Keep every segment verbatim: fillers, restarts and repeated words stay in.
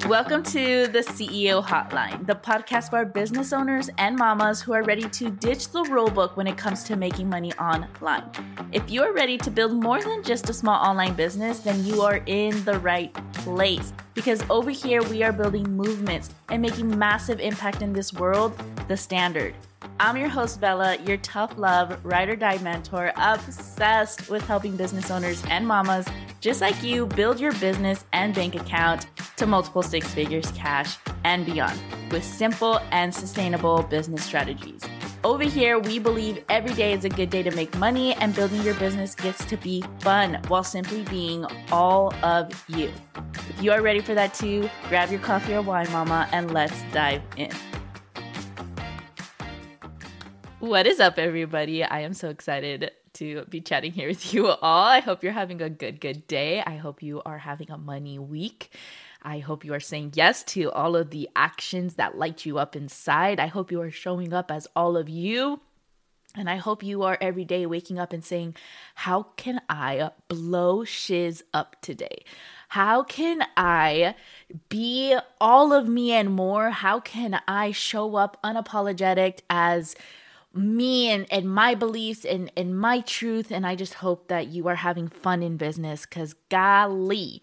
Welcome to the C E O Hotline, the podcast for business owners and mamas who are ready to ditch the rulebook when it comes to making money online. If you are ready to build more than just a small online business, then you are in the right place. Because over here, we are building movements and making massive impact in this world, the standard. I'm your host, Bella, your tough love, ride or die mentor, obsessed with helping business owners and mamas just like you build your business and bank account to multiple six figures cash and beyond with simple and sustainable business strategies. Over here, we believe every day is a good day to make money and building your business gets to be fun while simply being all of you. If you are ready for that too, grab your coffee or wine, mama, and let's dive in. What is up, everybody? I am so excited to be chatting here with you all. I hope you're having a good, good day. I hope you are having a money week. I hope you are saying yes to all of the actions that light you up inside. I hope you are showing up as all of you. And I hope you are every day waking up and saying, how can I blow shiz up today? How can I be all of me and more? How can I show up unapologetic as me and, and my beliefs and, and my truth? And I just hope that you are having fun in business, because golly,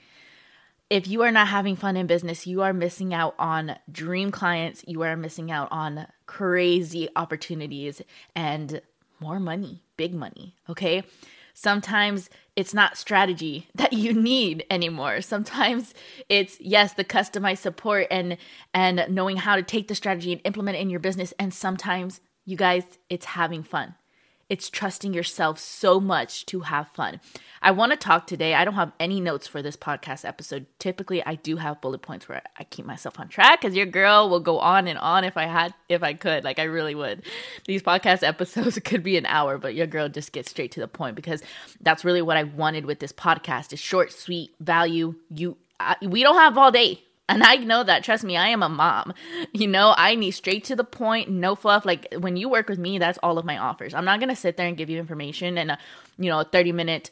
if you are not having fun in business, you are missing out on dream clients. You are missing out on crazy opportunities and more money, big money, okay? Sometimes it's not strategy that you need anymore. Sometimes it's, yes, the customized support and, and knowing how to take the strategy and implement it in your business. And sometimes, you guys, it's having fun. It's trusting yourself so much to have fun. I want to talk today. I don't have any notes for this podcast episode. Typically, I do have bullet points where I keep myself on track, because your girl will go on and on if I had, if I could. Like, I really would. These podcast episodes could be an hour, but your girl just gets straight to the point, because that's really what I wanted with this podcast: is short, sweet, value. You, I, we don't have all day. And I know that, trust me, I am a mom. You know, I need straight to the point, no fluff. Like, when you work with me, that's all of my offers. I'm not going to sit there and give you information and a, you know, a thirty minute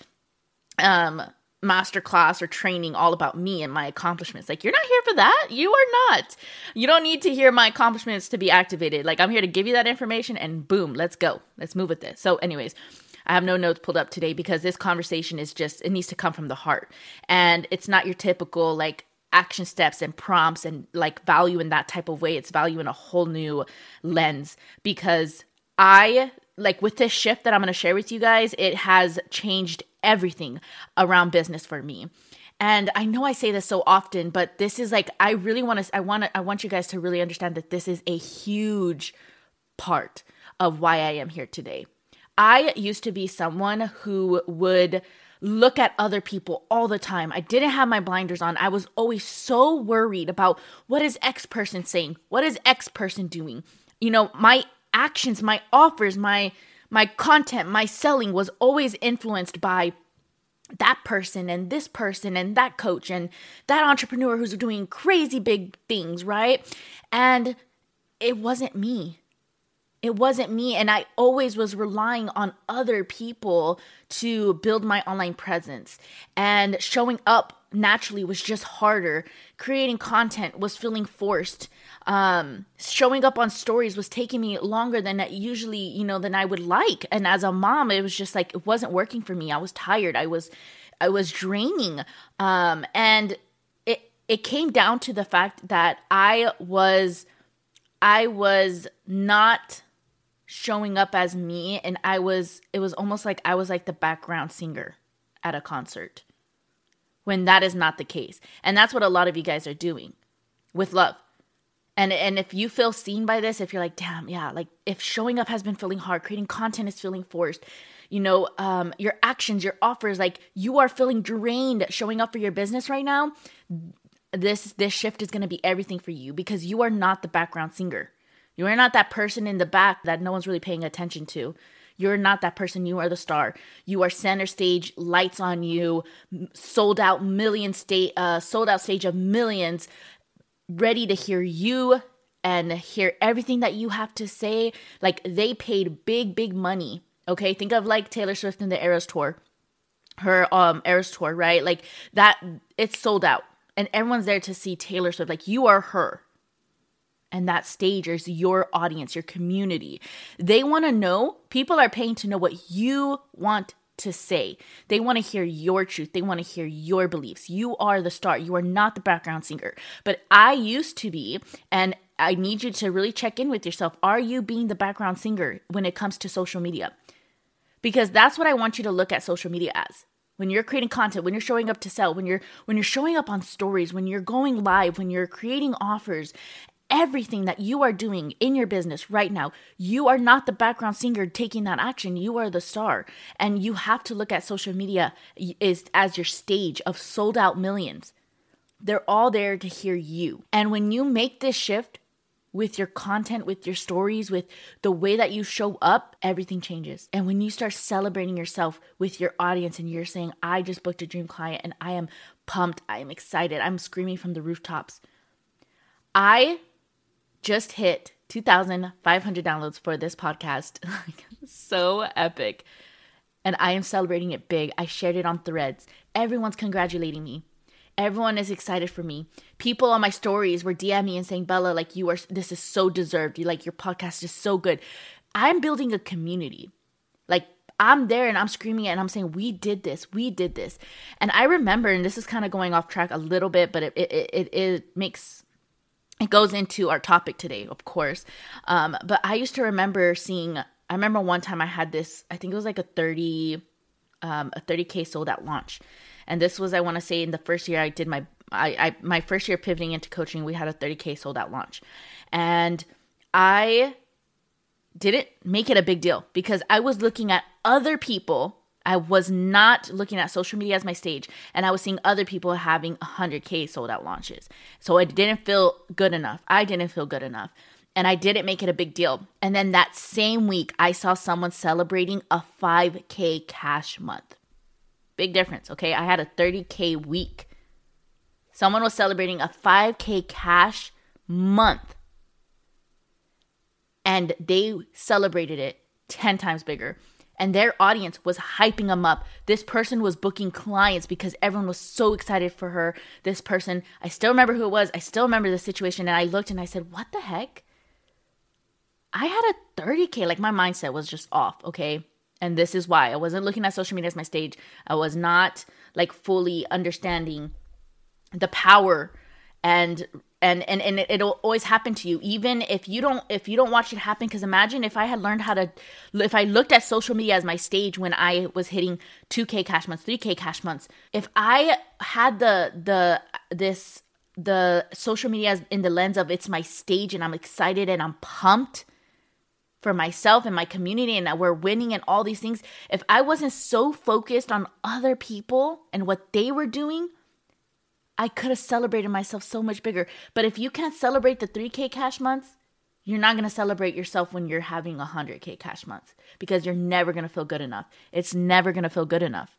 um, masterclass or training all about me and my accomplishments. Like, you're not here for that. You are not. You don't need to hear my accomplishments to be activated. Like, I'm here to give you that information and boom, let's go. Let's move with this. So anyways, I have no notes pulled up today, because this conversation is just, it needs to come from the heart. And it's not your typical, like, action steps and prompts and like value in that type of way. It's value in a whole new lens, because I, like, with this shift that I'm going to share with you guys, it has changed everything around business for me. And I know I say this so often, but this is like, I really want to, I want to, I want you guys to really understand that this is a huge part of why I am here today. I used to be someone who would look at other people all the time. I didn't have my blinders on. I was always so worried about, what is X person saying? What is X person doing? You know, my actions, my offers, my my content, my selling was always influenced by that person and this person and that coach and that entrepreneur who's doing crazy big things, right? And it wasn't me. It wasn't me. And I always was relying on other people to build my online presence. And showing up naturally was just harder. Creating content was feeling forced. Um, showing up on stories was taking me longer than usually, you know, than I would like. And as a mom, it was just like, it wasn't working for me. I was tired. I was, I was draining. Um, and it, it came down to the fact that I was, I was not showing up as me, and I was, it was almost like I was like the background singer at a concert, when that is not the case. And that's what a lot of you guys are doing with love. And and if you feel seen by this, if you're like, damn, yeah, like if showing up has been feeling hard, creating content is feeling forced, you know, um, your actions, your offers, like you are feeling drained showing up for your business right now, this, this shift is going to be everything for you, because you are not the background singer. You are not that person in the back that no one's really paying attention to. You're not that person. You are the star. You are center stage, lights on you, sold out million state, uh, sold out stage of millions, ready to hear you and hear everything that you have to say. Like, they paid big, big money. Okay, think of like Taylor Swift in the Eras tour, her um Eras tour, right? Like that, it's sold out. And everyone's there to see Taylor Swift. Like, you are her. And that stage is your audience, your community. They want to know, people are paying to know what you want to say. They want to hear your truth. They want to hear your beliefs. You are the star. You are not the background singer. But I used to be, and I need you to really check in with yourself. Are you being the background singer when it comes to social media? Because that's what I want you to look at social media as. When you're creating content, when you're showing up to sell, when you're when you're showing up on stories, when you're going live, when you're creating offers, everything that you are doing in your business right now, you are not the background singer taking that action. You are the star. And you have to look at social media is as your stage of sold out millions. They're all there to hear you. And when you make this shift with your content, with your stories, with the way that you show up, everything changes. And when you start celebrating yourself with your audience and you're saying, I just booked a dream client and I am pumped, I am excited, I'm screaming from the rooftops. I just hit two thousand five hundred downloads for this podcast. So epic. And I am celebrating it big. I shared it on Threads. Everyone's congratulating me. Everyone is excited for me. People on my stories were DMing me and saying, Bella, like you are, this is so deserved. You like your podcast is so good. I'm building a community. Like I'm there and I'm screaming it and I'm saying, we did this, we did this. And I remember, and this is kind of going off track a little bit, but it it it, it makes, it goes into our topic today, of course. Um, but I used to remember seeing, I remember one time I had this, I think it was like a thirty, um, a thirty K sold at launch. And this was, I want to say, in the first year I did my, I, I my first year pivoting into coaching, we had a thirty K sold out launch. And I didn't make it a big deal because I was looking at other people. I was not looking at social media as my stage. And I was seeing other people having one hundred K sold out launches. So it didn't feel good enough. I didn't feel good enough. And I didn't make it a big deal. And then that same week, I saw someone celebrating a five K cash month. Big difference, okay? I had a thirty K week. Someone was celebrating a five K cash month. And they celebrated it ten times bigger. And their audience was hyping them up. This person was booking clients because everyone was so excited for her. This person, I still remember who it was. I still remember the situation. And I looked and I said, what the heck? I had a thirty K. Like my mindset was just off, okay? And this is why I wasn't looking at social media as my stage. I was not like fully understanding the power and and and, and it, it'll always happen to you. Even if you don't if you don't watch it happen, because imagine if I had learned how to, if I looked at social media as my stage when I was hitting two K cash months, three K cash months, if I had the the this the social media as in the lens of it's my stage and I'm excited and I'm pumped for myself and my community and that we're winning and all these things, if I wasn't so focused on other people and what they were doing, I could have celebrated myself so much bigger. But if you can't celebrate the three K cash months, you're not going to celebrate yourself when you're having one hundred K cash months because you're never going to feel good enough. It's never going to feel good enough.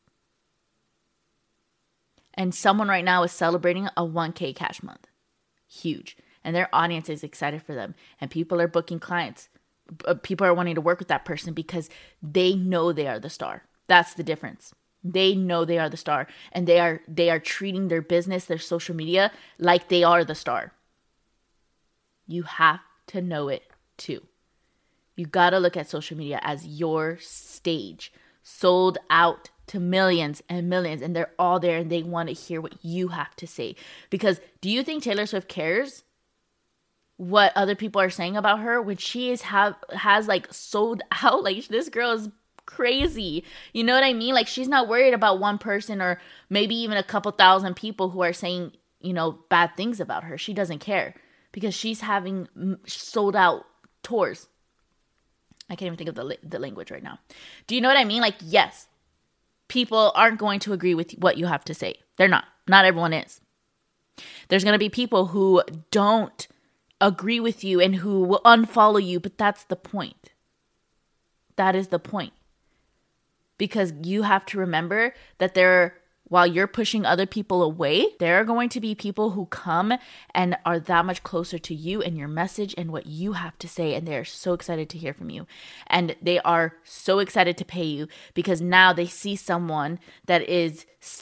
And someone right now is celebrating a one K cash month. Huge. And their audience is excited for them. And people are booking clients. People are wanting to work with that person because they know they are the star. That's the difference. They know they are the star and they are they are treating their business, their social media like they are the star. You have to know it too. You got to look at social media as your stage, sold out to millions and millions, and they're all there and they want to hear what you have to say. Because do you think Taylor Swift cares what other people are saying about her when she is have has like sold out? Like this girl is crazy. You know what I mean? Like she's not worried about one person or maybe even a couple thousand people who are saying, you know, bad things about her. She doesn't care because she's having sold out tours. I can't even think of the the language right now. Do you know what I mean? Like, yes, people aren't going to agree with what you have to say. They're not. Not everyone is. There's going to be people who don't agree with you and who will unfollow you, but that's the point. That is the point. Because you have to remember that there, while you're pushing other people away, there are going to be people who come and are that much closer to you and your message and what you have to say, and they're so excited to hear from you. And they are so excited to pay you because now they see someone that is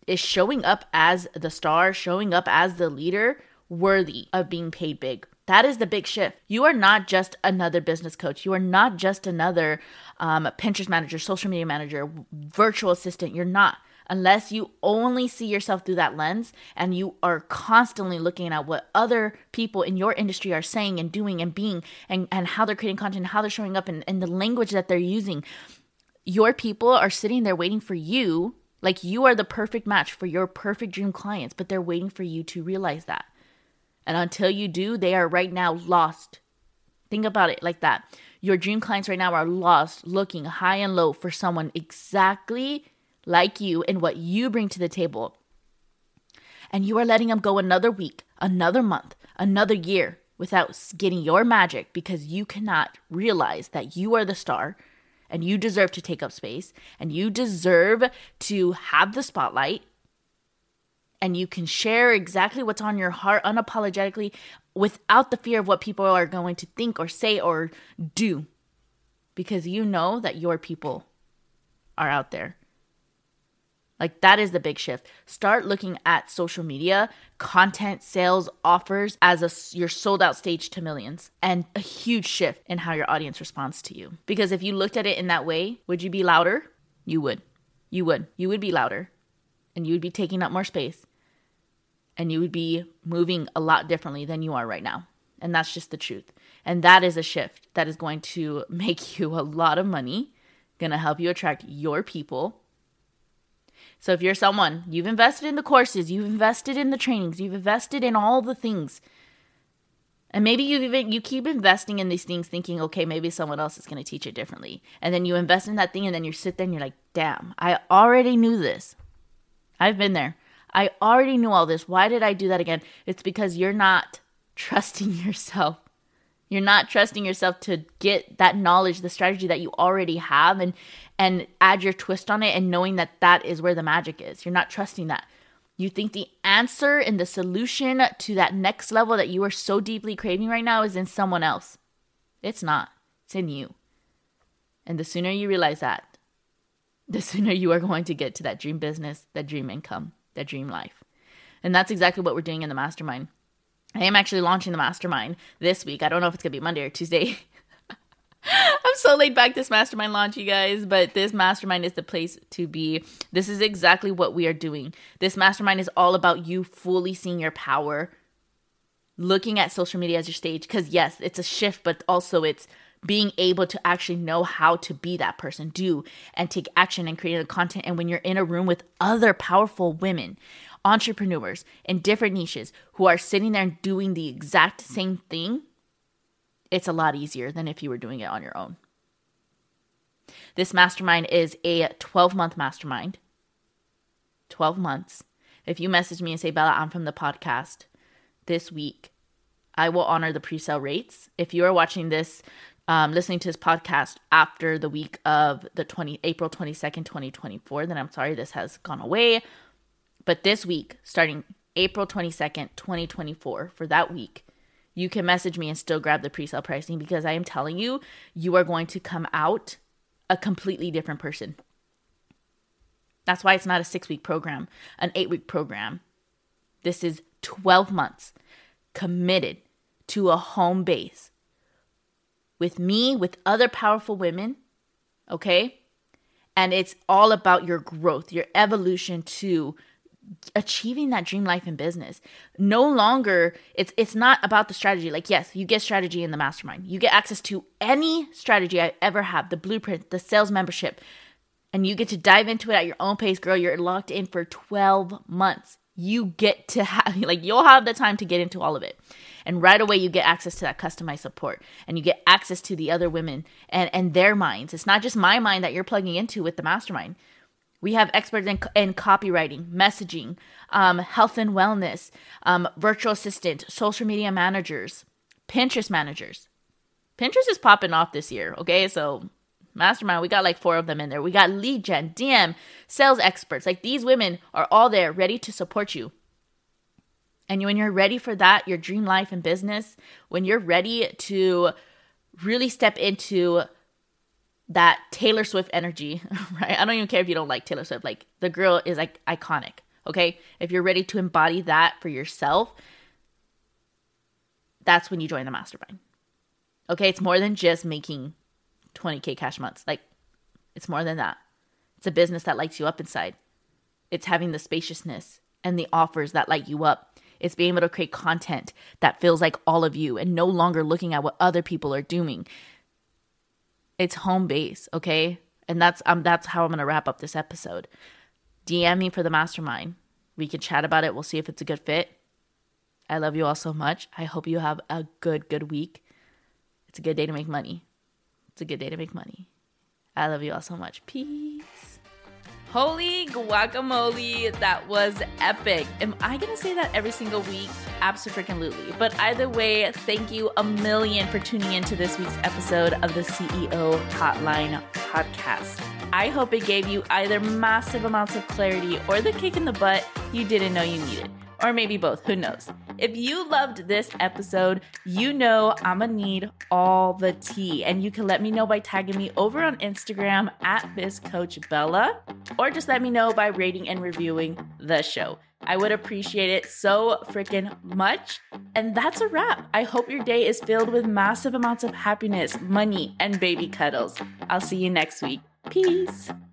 is showing up as the star, showing up as the leader, worthy of being paid big. That is the big shift. You are not just another business coach. You are not just another um, Pinterest manager, social media manager, virtual assistant. You're not. Unless you only see yourself through that lens and you are constantly looking at what other people in your industry are saying and doing and being and, and how they're creating content, how they're showing up and, and the language that they're using. Your people are sitting there waiting for you, like you are the perfect match for your perfect dream clients, but they're waiting for you to realize that. And until you do, they are right now lost. Think about it like that. Your dream clients right now are lost, looking high and low for someone exactly like you and what you bring to the table. And you are letting them go another week, another month, another year without getting your magic because you cannot realize that you are the star and you deserve to take up space and you deserve to have the spotlight and you can share exactly what's on your heart unapologetically without the fear of what people are going to think or say or do because you know that your people are out there. Like that is the big shift. Start looking at social media, content, sales, offers as a, your sold out stage to millions and a huge shift in how your audience responds to you. Because if you looked at it in that way, would you be louder? You would. You would. You would be louder and you would be taking up more space and you would be moving a lot differently than you are right now. And that's just the truth. And that is a shift that is going to make you a lot of money, going to help you attract your people. So if you're someone, you've invested in the courses, you've invested in the trainings, you've invested in all the things. And maybe you even you keep investing in these things thinking, okay, maybe someone else is going to teach it differently. And then you invest in that thing and then you sit there and you're like, damn, I already knew this. I've been there. I already knew all this. Why did I do that again? It's because you're not trusting yourself. You're not trusting yourself to get that knowledge, the strategy that you already have and and add your twist on it and knowing that that is where the magic is. You're not trusting that. You think the answer and the solution to that next level that you are so deeply craving right now is in someone else. It's not. It's in you. And the sooner you realize that, the sooner you are going to get to that dream business, that dream income, that dream life. And that's exactly what we're doing in the mastermind. I am actually launching the mastermind this week. I don't know if it's going to be Monday or Tuesday. I'm so laid back this mastermind launch, you guys, but this mastermind is the place to be. This is exactly what we are doing. This mastermind is all about you fully seeing your power, looking at social media as your stage. Because yes, it's a shift, but also it's being able to actually know how to be that person, do and take action and create the content. And when you're in a room with other powerful women, entrepreneurs in different niches who are sitting there and doing the exact same thing, it's a lot easier than if you were doing it on your own. This mastermind is a twelve-month mastermind. twelve months. If you message me and say, Bella, I'm from the podcast this week, I will honor the pre-sale rates. If you are watching this, um, listening to this podcast after the week of the twenty April twenty-second, twenty twenty-four, then I'm sorry this has gone away. But this week, starting April twenty-second, twenty twenty-four, for that week, you can message me and still grab the pre-sale pricing because I am telling you, you are going to come out a completely different person. That's why it's not a six-week program, an eight-week program. This is twelve months committed to a home base with me, with other powerful women, okay? And it's all about your growth, your evolution to achieving that dream life in business. No longer, it's it's not about the strategy. Like, yes, you get strategy in the mastermind. You get access to any strategy I ever have, the blueprint, the sales membership, and you get to dive into it at your own pace, girl. You're locked in for twelve months. You get to have, like, you'll have the time to get into all of it. And right away, you get access to that customized support and you get access to the other women and, and their minds. It's not just my mind that you're plugging into with the mastermind. We have experts in, in copywriting, messaging, um, health and wellness, um, virtual assistant, social media managers, Pinterest managers. Pinterest is popping off this year, okay? So mastermind, we got like four of them in there. We got lead gen, D M, sales experts. Like, these women are all there ready to support you. And when you're ready for that, your dream life and business, when you're ready to really step into that Taylor Swift energy, right? I don't even care if you don't like Taylor Swift. Like, the girl is like iconic, Okay. If you're ready to embody that for yourself, that's when you join the mastermind. Okay. It's more than just making twenty K cash months. Like, it's more than that. It's a business that lights you up inside. It's having the spaciousness and the offers that light you up. It's being able to create content that feels like all of you and no longer looking at what other people are doing. It's home base, okay? And that's um that's how I'm going to wrap up this episode. D M me for the mastermind. We can chat about it. We'll see if it's a good fit. I love you all so much. I hope you have a good, good week. It's a good day to make money. It's a good day to make money. I love you all so much. Peace. Holy guacamole, that was epic. Am I going to say that every single week? Abso-freaking-lutely. But either way, thank you a million for tuning into this week's episode of the C E O Hotline podcast. I hope it gave you either massive amounts of clarity or the kick in the butt you didn't know you needed. Or maybe both, who knows? If you loved this episode, you know I'm gonna need all the tea. And you can let me know by tagging me over on Instagram at BizCoachBella, or just let me know by rating and reviewing the show. I would appreciate it so freaking much. And that's a wrap. I hope your day is filled with massive amounts of happiness, money, and baby cuddles. I'll see you next week. Peace.